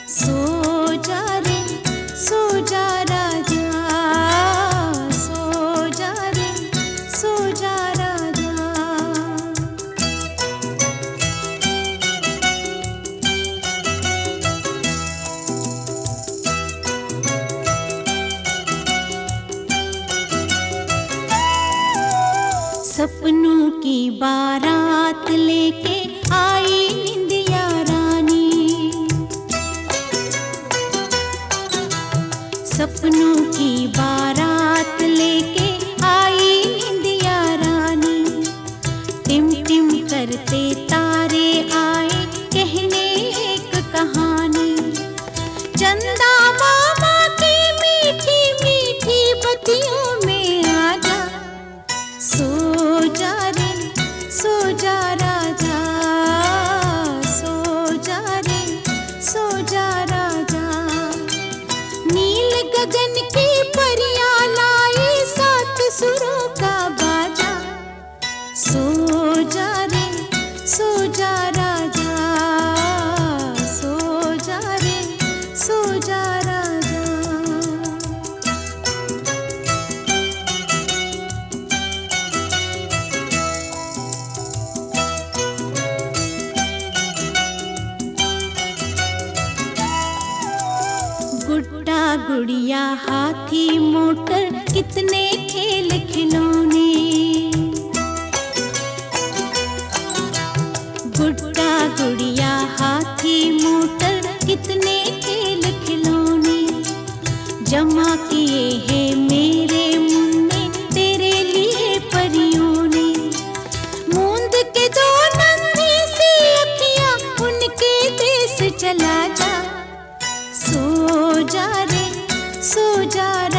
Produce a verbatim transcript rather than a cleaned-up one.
सो जा रे सो जा राजा, सो जा रे सो जा राजा। सपनों की बारात लेके आई निंदिया रानी, सपनों की बारात लेके आई निंदिया रानी। टिम टिम करते तारे आए कहने एक कहानी, चंदा मामा की मीठी मीठी बत्तियों में आजा। सो जा रे सो जा राजा, सो जा रे सो जा राजा। नील गगन की परियां लाई सात सुरों का बाजा। सो जा रे सो जा राजा, सो जा रे सो जा राजा। गुड्डा गुड़िया हाथी मोटर कितने खेल खिलौने, गुड्डा गुड़िया हाथी मोटर कितने खेल खिलौने। जमा किए हैं मेरे मुन्ने तेरे लिए परियों ने। मूंद के दो नन्ही सी अखियां उनके देश चला जा। सो जा रे सो जा